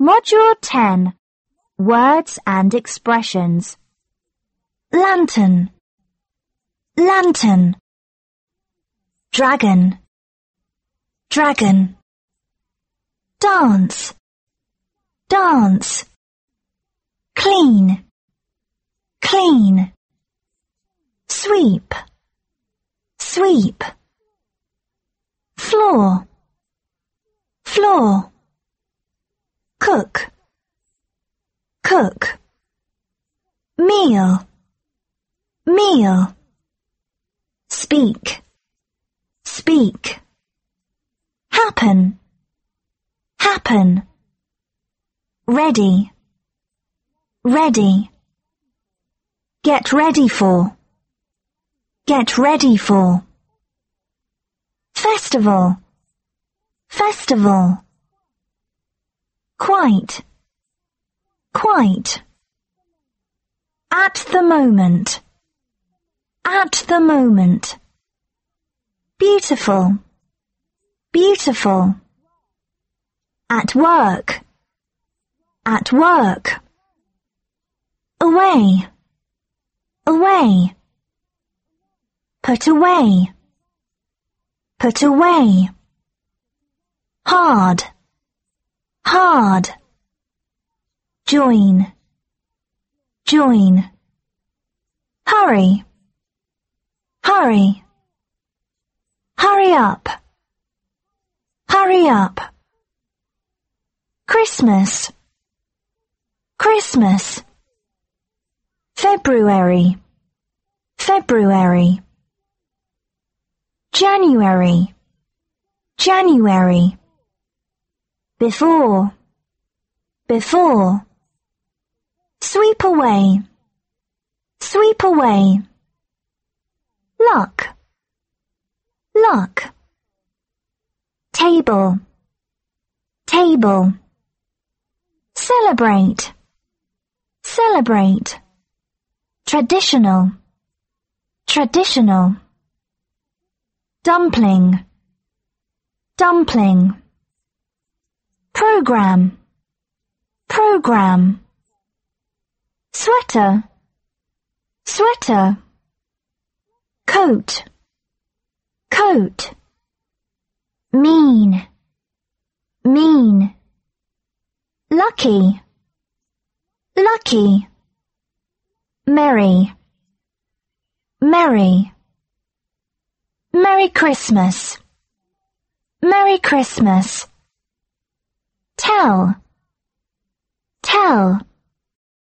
Module 10. Words and expressions. Lantern, lantern. Dragon, dragon. Dance, dance. Clean, clean. Sweep, sweep. Floor, floor. Cook, cook. Meal, meal. Speak, speak. Happen, happen. Ready, ready. Get ready for, get ready for. Festival, festival. Quite, quite. At the moment, at the moment. Beautiful, beautiful. At work, at work. Away, away. Put away, put away. Hard, hard. Join, join. Hurry, hurry. Hurry up, hurry up. Christmas, Christmas. February, February. January, January. Before, before. Sweep away, sweep away. Luck, luck. Table, table. Celebrate, celebrate. Traditional, traditional. Dumpling, dumpling. Program, program. Sweater, sweater. Coat, coat. Mean, mean. Lucky, lucky. Merry, merry. Merry Christmas, Merry Christmas. Tell,